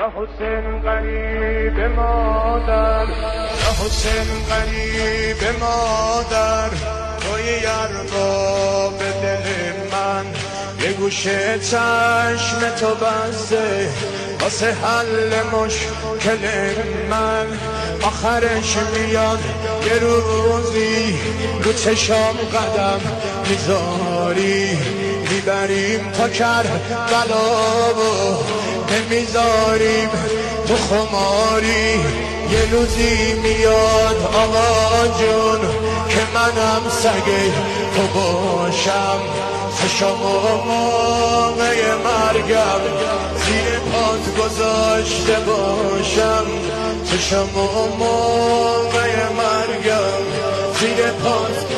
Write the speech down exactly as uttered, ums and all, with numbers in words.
حسین غریب مادر، یا حسین غریب مادر، توی ارباب دل من، یه گوشه چشم تو بسته واسه حل مشکل من. آخرش میاد یه روزی رو چشام قدم میذاری، میبریم تا کربلا و نمیذاریم تو خماری. یه روزی میاد آقا جون که منم سگه تو باشم، چشم و موقع مرگم زیر پات گذاشته باشم، چشم و موقع مرگم زیر پات